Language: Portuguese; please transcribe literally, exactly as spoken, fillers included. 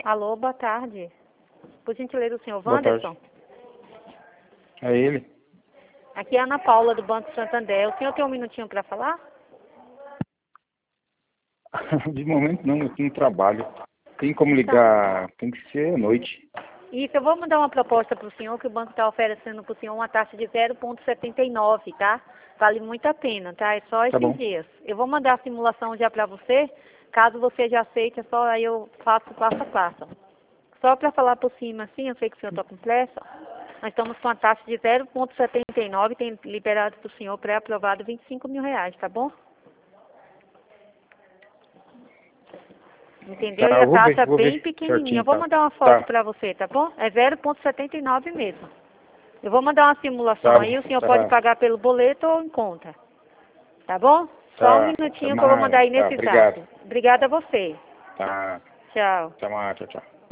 Alô, boa tarde. Por gentileza, o senhor Boa Wanderson? tarde. É ele? Aqui é a Ana Paula, do Banco Santander. O senhor tem um minutinho para falar? De momento não, eu tenho trabalho. Tem como Então, ligar, tem que ser à noite. isso, eu vou mandar uma proposta para o senhor, que o banco está oferecendo para o senhor uma taxa de zero vírgula setenta e nove, tá? Vale muito a pena, tá? É só Tá esses bom. dias. Eu vou mandar a simulação já para você. Caso você já aceite, é só aí eu faço passo a passo. Só para falar por cima, assim, eu sei que o senhor está com pressa. Nós estamos com a taxa de zero vírgula setenta e nove, tem liberado para o senhor pré-aprovado vinte e cinco mil reais, tá bom? Entendeu? E Tá, a eu vou taxa ver, é vou bem ver pequenininha. Eu certinho, vou tá? mandar uma foto Tá, para você, tá bom? É zero vírgula setenta e nove mesmo. Eu vou mandar uma simulação tá, aí, o senhor pode tá, pagar pelo boleto ou em conta. Tá bom? Só um tá. Até minutinho que eu vou mandar mais. aí Tá, nesse obrigado. zap. Obrigada a você. Tá, Tchau. até mais, tchau, tchau.